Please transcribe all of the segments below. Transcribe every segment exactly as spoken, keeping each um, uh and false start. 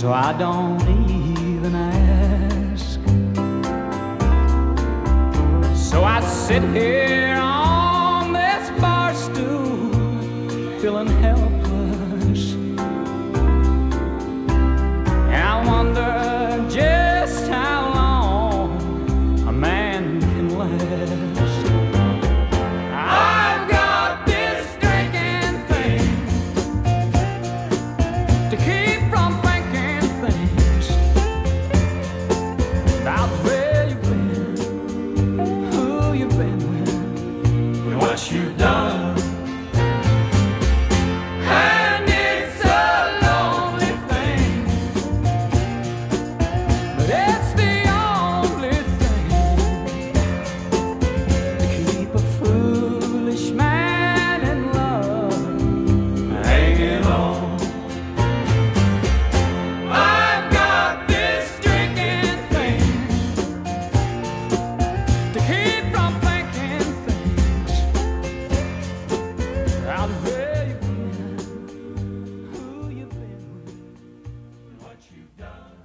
so I don't even ask. So I sit here on this bar stool, feeling helpless, and I wonder just how long a man can last. I've got this drinking thing to keep from thinking things about where you've been, who you've been with, and what you've done. And it's a lonely thing, but it's the only thing to keep a foolish man in love hanging on. I've got this drinking thing to keep from thinking things about where you've been, who you've been with, and what you've done.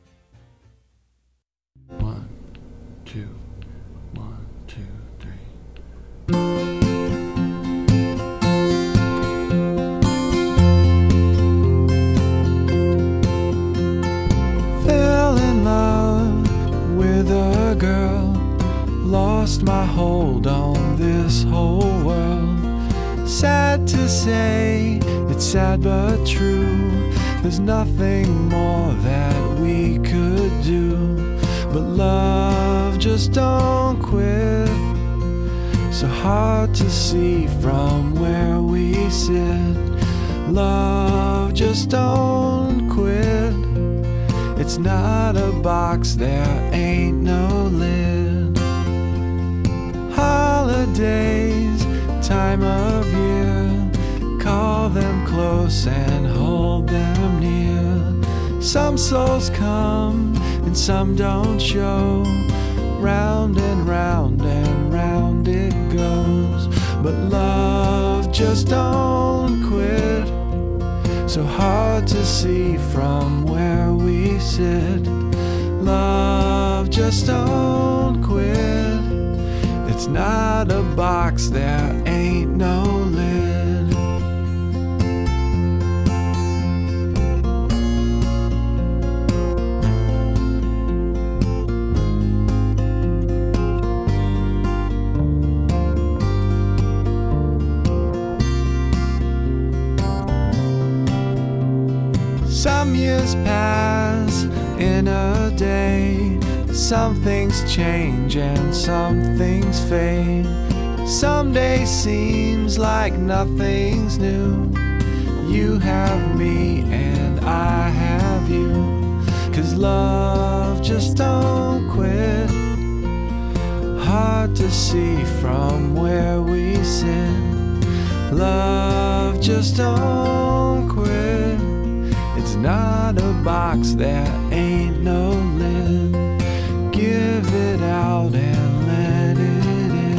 One, two, one, two, three. Fell in love with a girl, lost my hold on this whole world. Sad to say, it's sad but true. There's nothing more that we could do, but love just don't quit. So hard to see from where we sit. Love just don't quit. It's not a box, there ain't no lid. Holidays, time of year, call them close and hold them near. Some souls come and some don't show. Round and round and round it goes, but love just don't quit. So hard to see from where we sit. Love just don't quit. It's not a box, there ain't no lid. Some years pass in a day. Some things change and some things fade. Some day seems like nothing's new. You have me and I have you. 'Cause love just don't quit. Hard to see from where we sit. Love just don't quit. It's not a box, there ain't no lid. Give it out and let it in.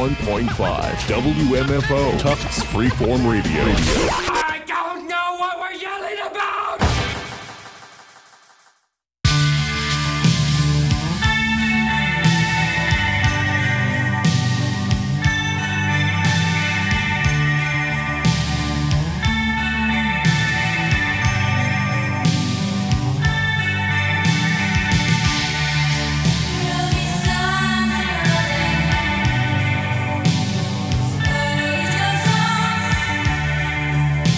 one point five W M F O, Tufts Freeform Radio. I don't know what we're yelling about! Just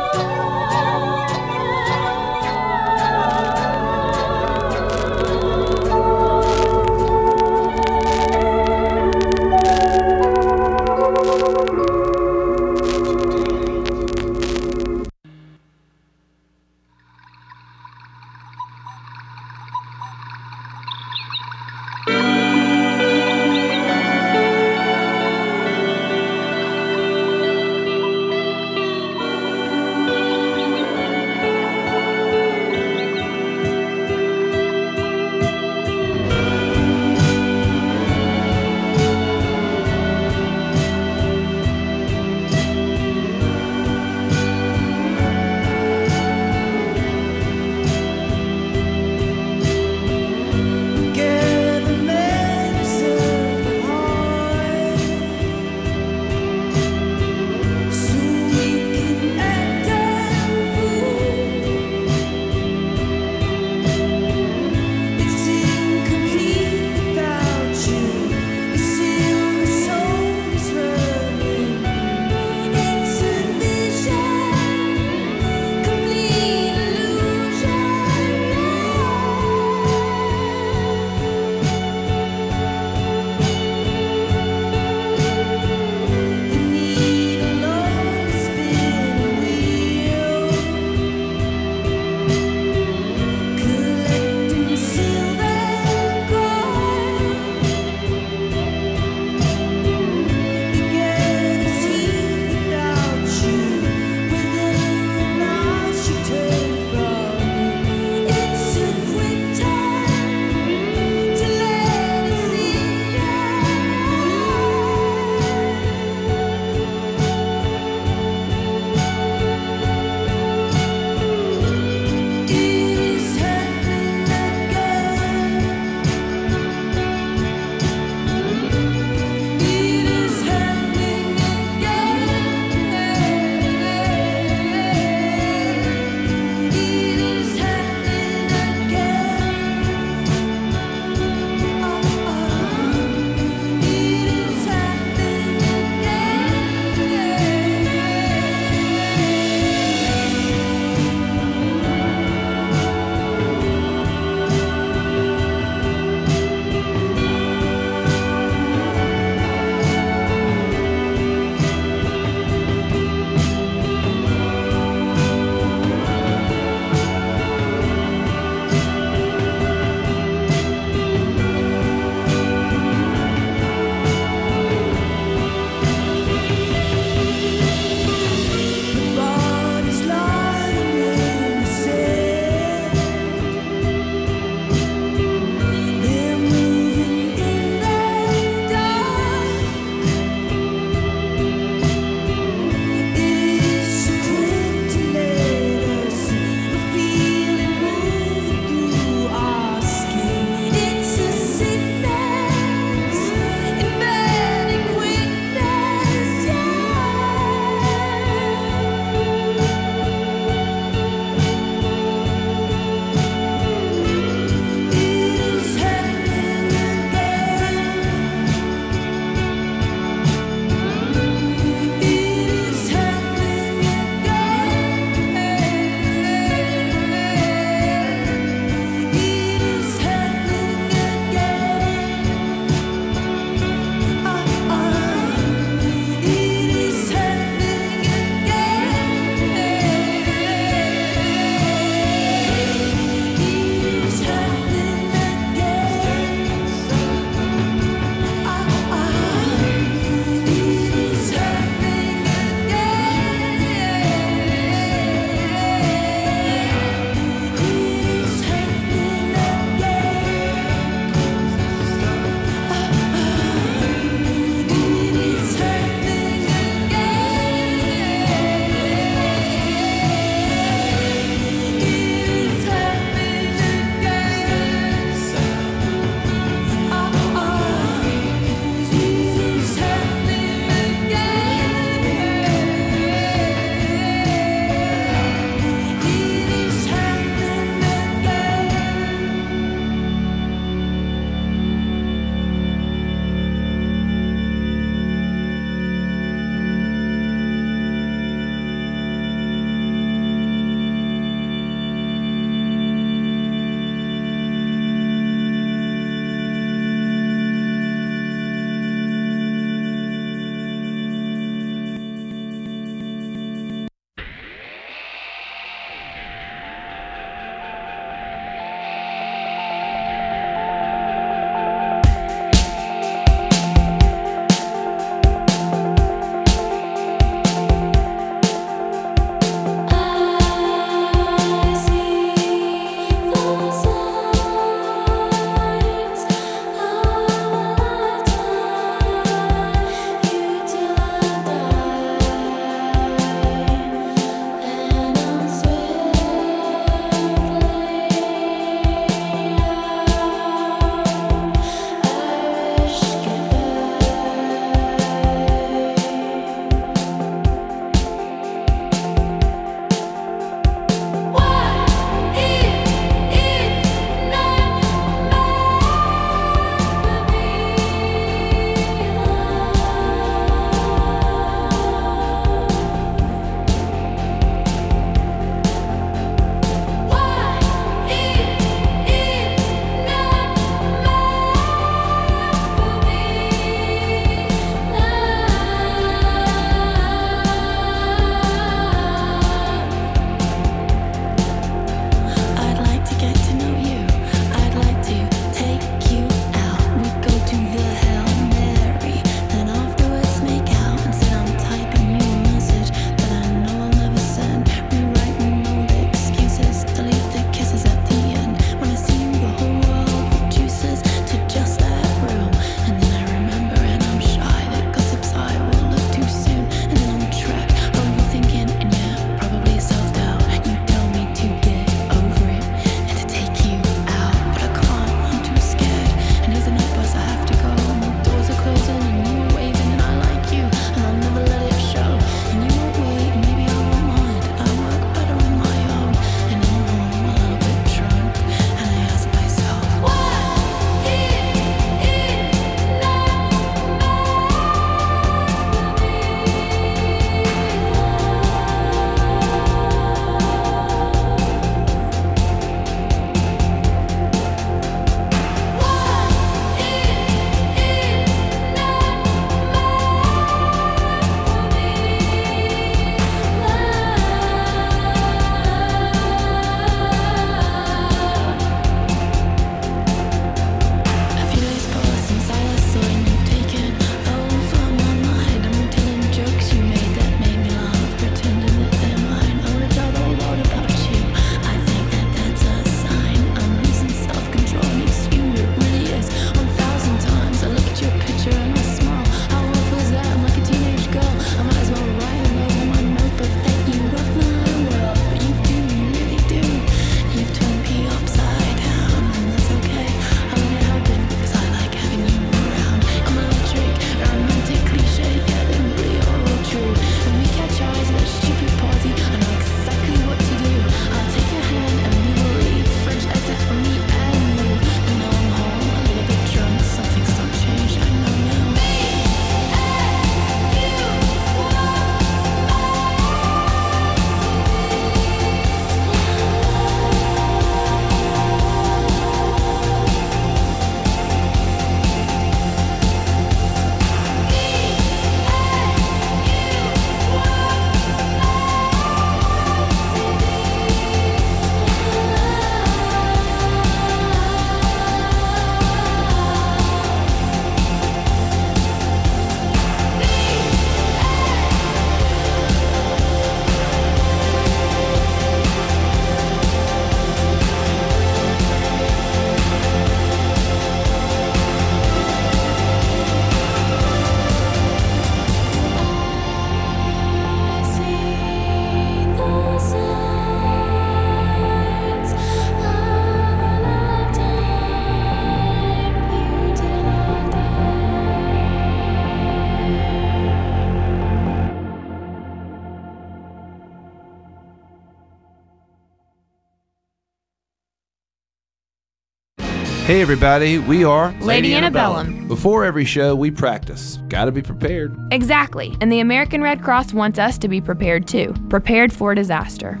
Hey everybody, we are Lady Antebellum. Before every show, we practice. Gotta be prepared. Exactly, and the American Red Cross wants us to be prepared too. Prepared for disaster.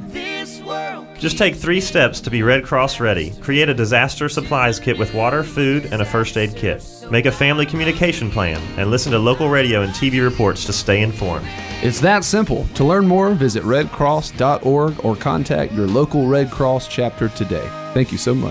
Just take three steps to be Red Cross ready. Create a disaster supplies kit with water, food, and a first aid kit. Make a family communication plan and listen to local radio and T V reports to stay informed. It's that simple. To learn more, visit red cross dot org or contact your local Red Cross chapter today. Thank you so much.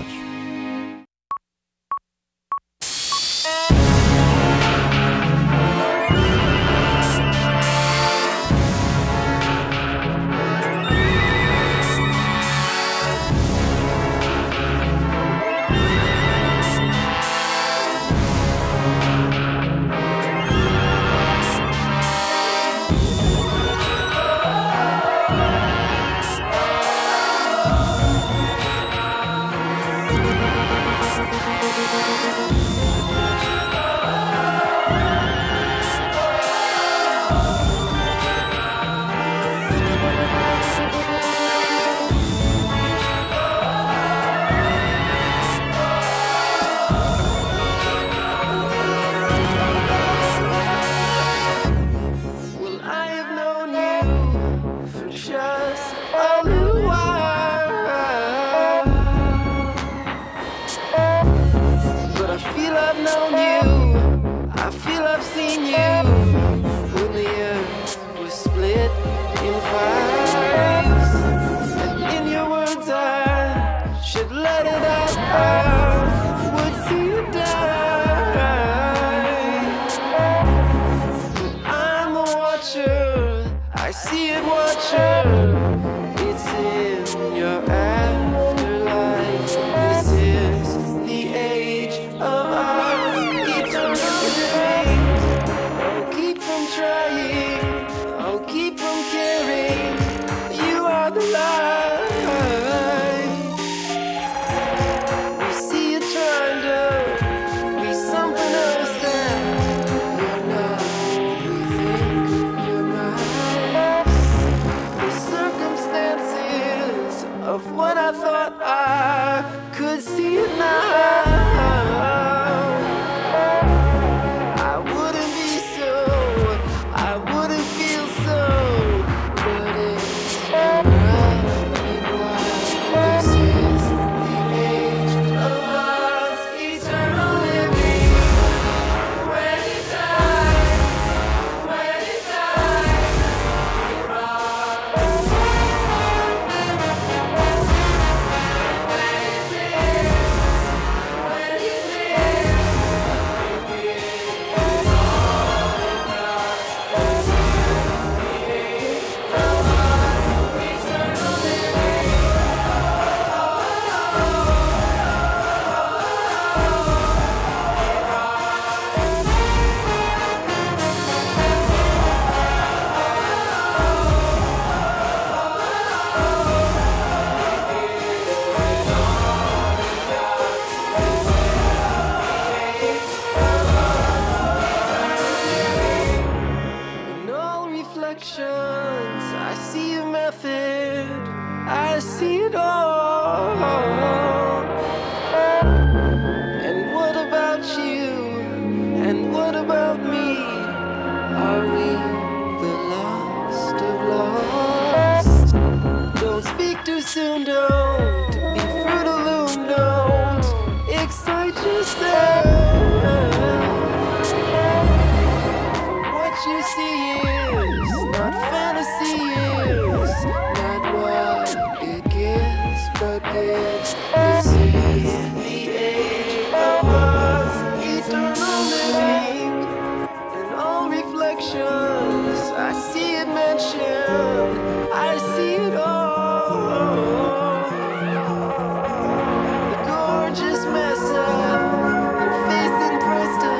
Gorgeous mess up, your face impressed us.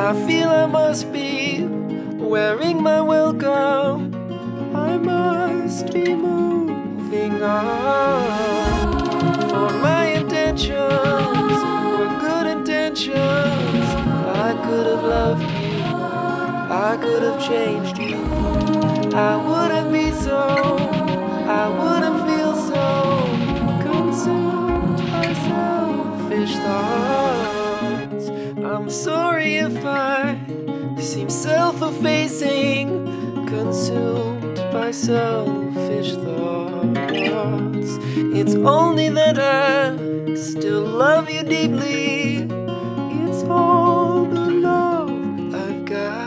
I feel I must be wearing my welcome. I must be moving on. For my intentions were good intentions. I could have loved you, I could have changed you. I wouldn't be so, I wouldn't feel so consumed by selfish thoughts. I'm sorry if I seem self-effacing, consumed by selfish thoughts. It's only that I still love you deeply. It's all the love I've got.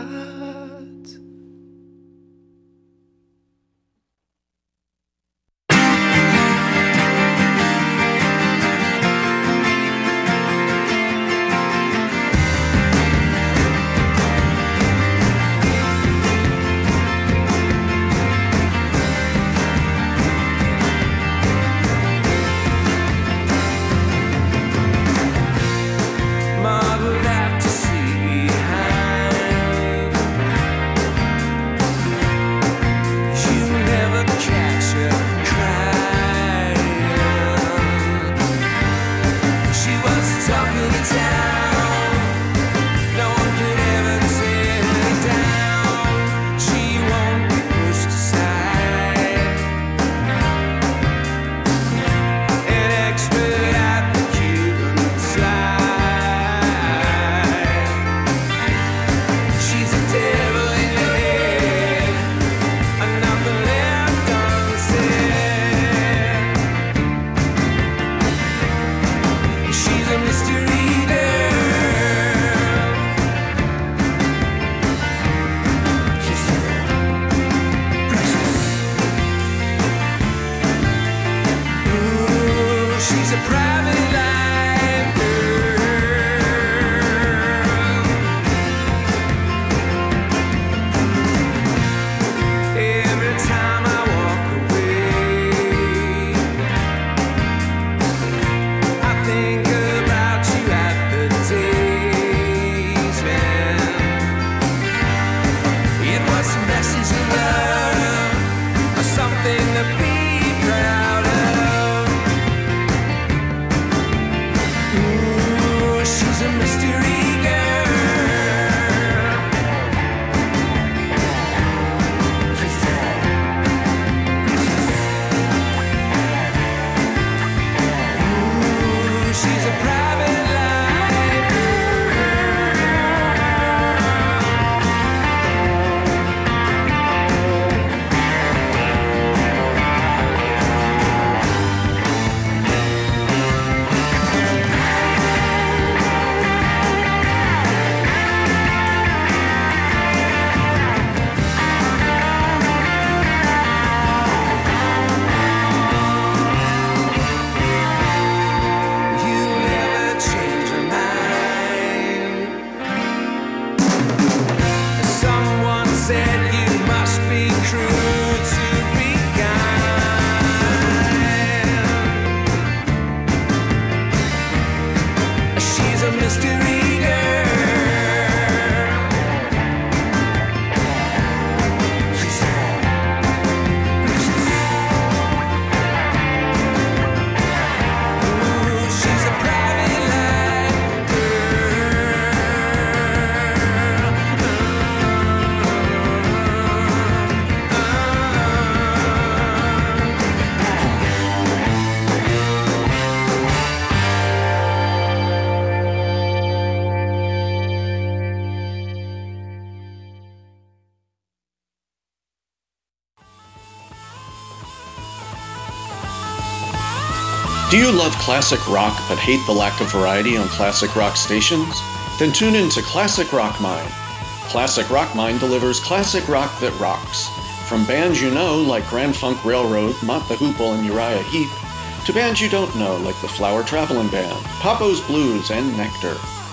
Do you love classic rock but hate the lack of variety on classic rock stations? Then tune in to Classic Rock Mine. Classic Rock Mine delivers classic rock that rocks. From bands you know like Grand Funk Railroad, Mott the Hoople, and Uriah Heep, to bands you don't know like the Flower Traveling Band, Papo's Blues, and Nectar.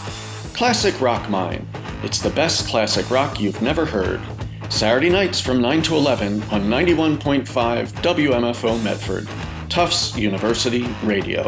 Classic Rock Mine. It's the best classic rock you've never heard. Saturday nights from nine to eleven on ninety-one point five W M F O Medford, Tufts University Radio.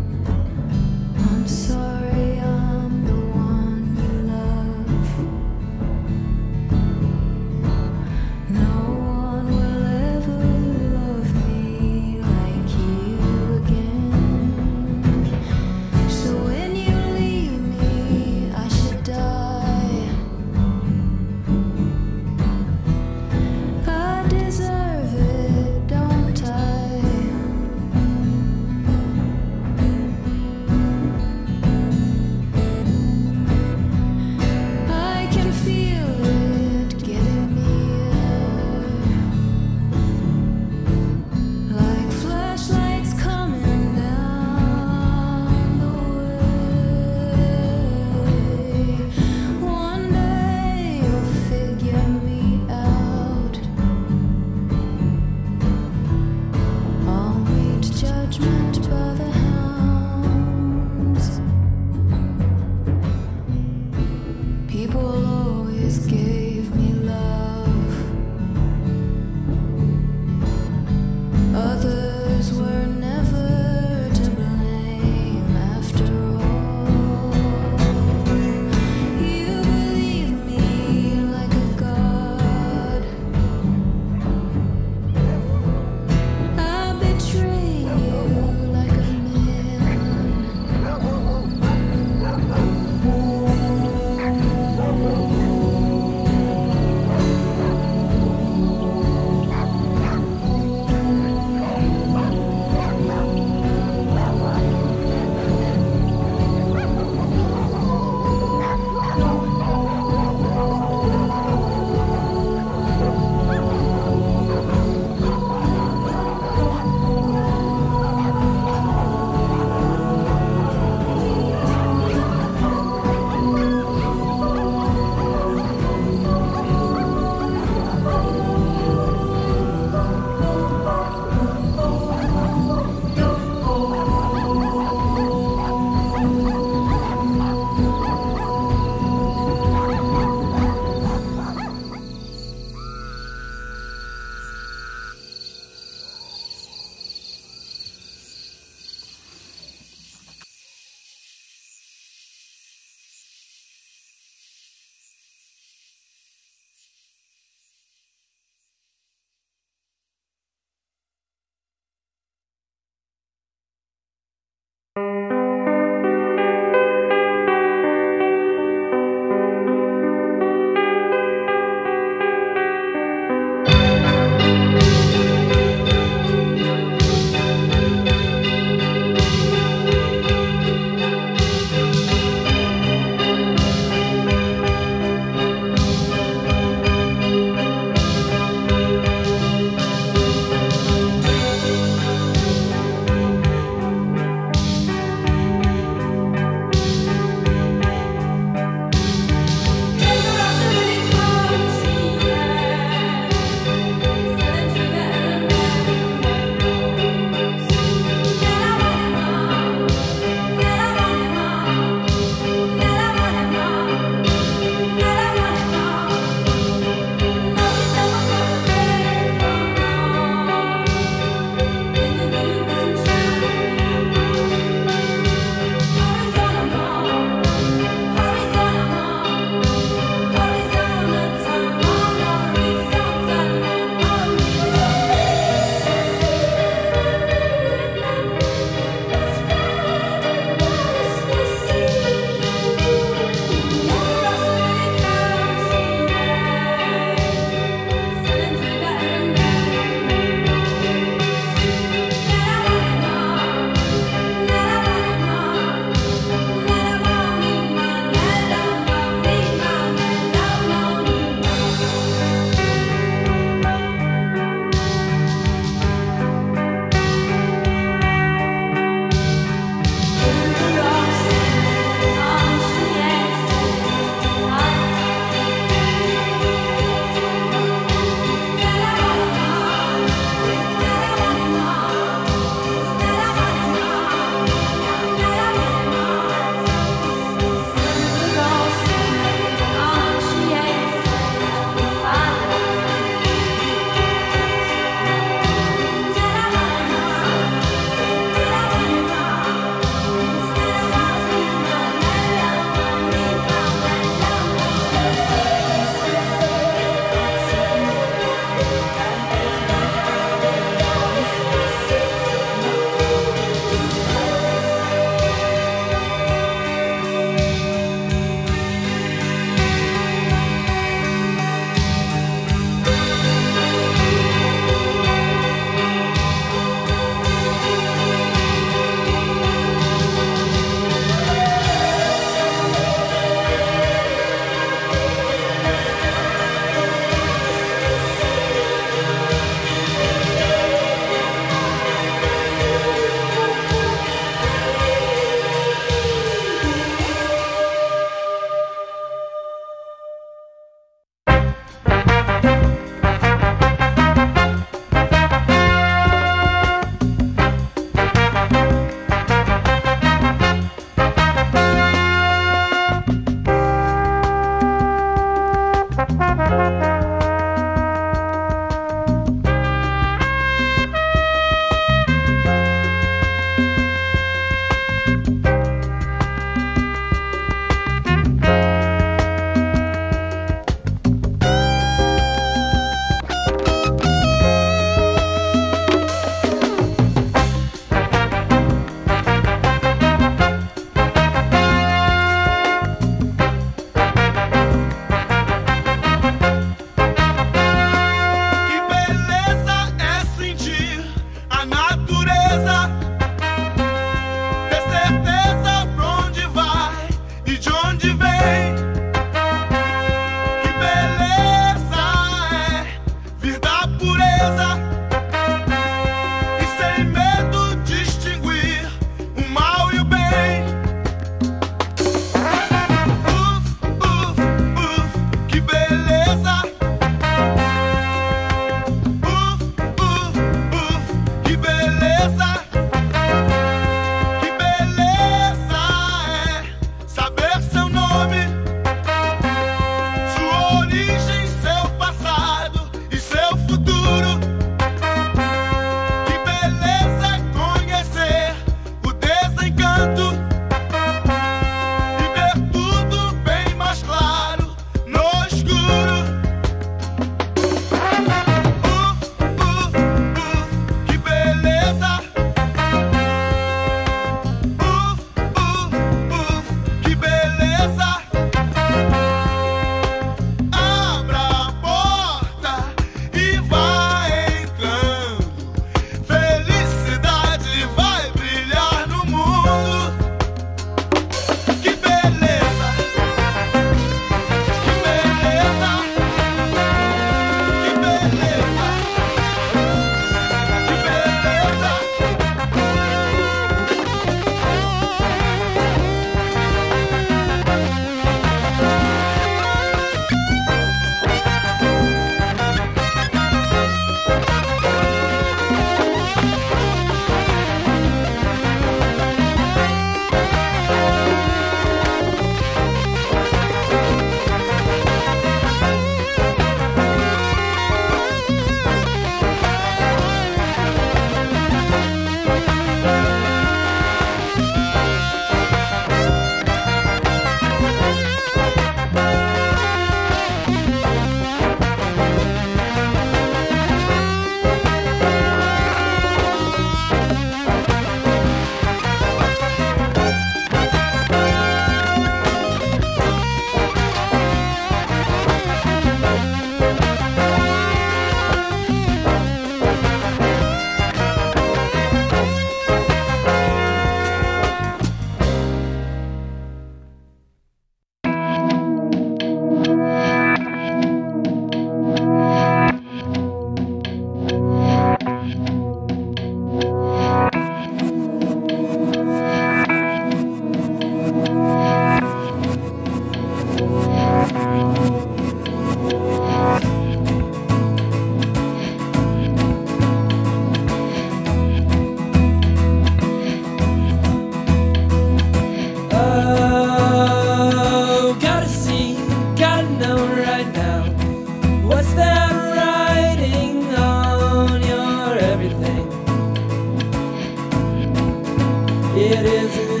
it isn't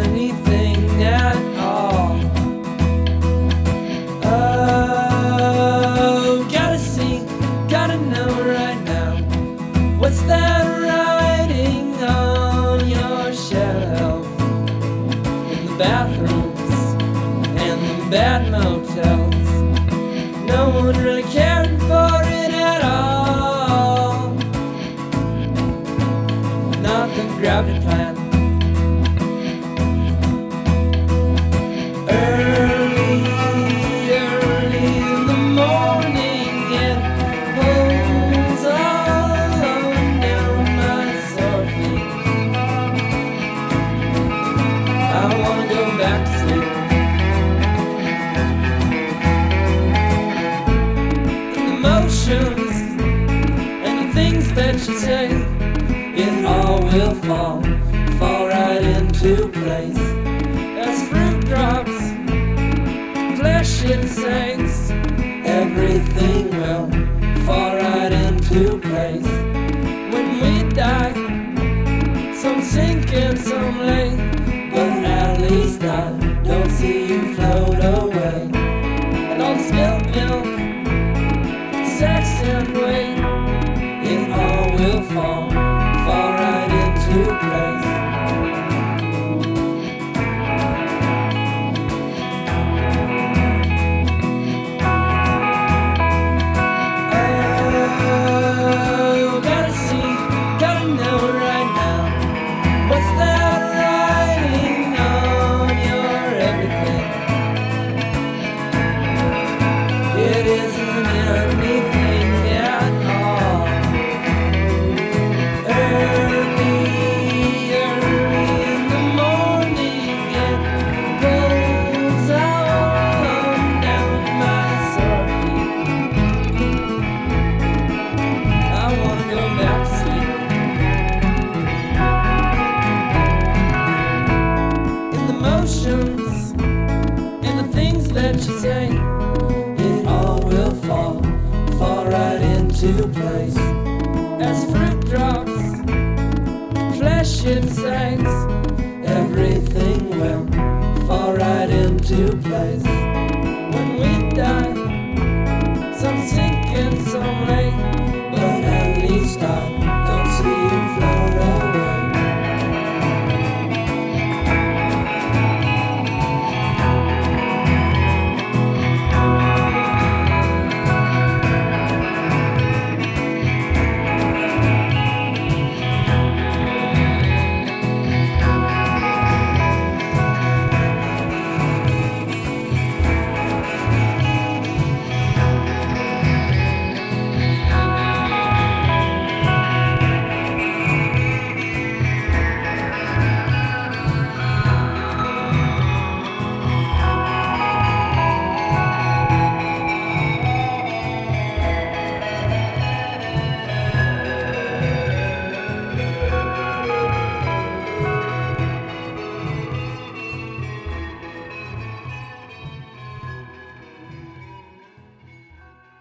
anything at all. Oh, gotta see, gotta know right now. What's that writing on your shelf? In the bathrooms and the bad motels, no one really cared for it at all. Not the gravity plant. Early, early in the morning, it pulls all alone down my sore feet. I wanna go back to sleep. The emotions and the things that you say, it all will fall, fall right into place. As fruit drops, flesh insects, everything into place. As fruit drops, flesh it sags, everything will fall right into place. When we die, some sink and some rain, but at least our